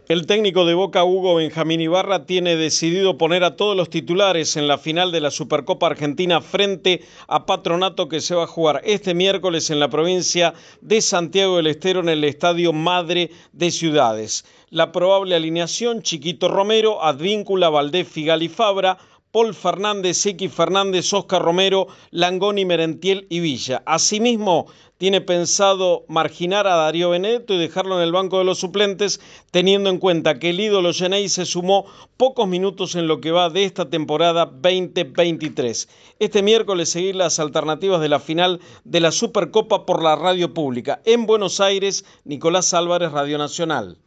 El técnico de Boca, Hugo Benjamín Ibarra, tiene decidido poner a todos los titulares en la final de la Supercopa Argentina frente a Patronato, que se va a jugar este miércoles en la provincia de Santiago del Estero en el Estadio Madre de Ciudades. La probable alineación: Chiquito Romero, Advíncula, Valdés, Figal y Fabra, Paul Fernández, X Fernández, Oscar Romero, Langoni, Merentiel y Villa. Asimismo, tiene pensado marginar a Darío Benedetto y dejarlo en el banco de los suplentes, teniendo en cuenta que el ídolo Gené se sumó pocos minutos en lo que va de esta temporada 2023. Este miércoles seguir las alternativas de la final de la Supercopa por la radio pública. En Buenos Aires, Nicolás Álvarez, Radio Nacional.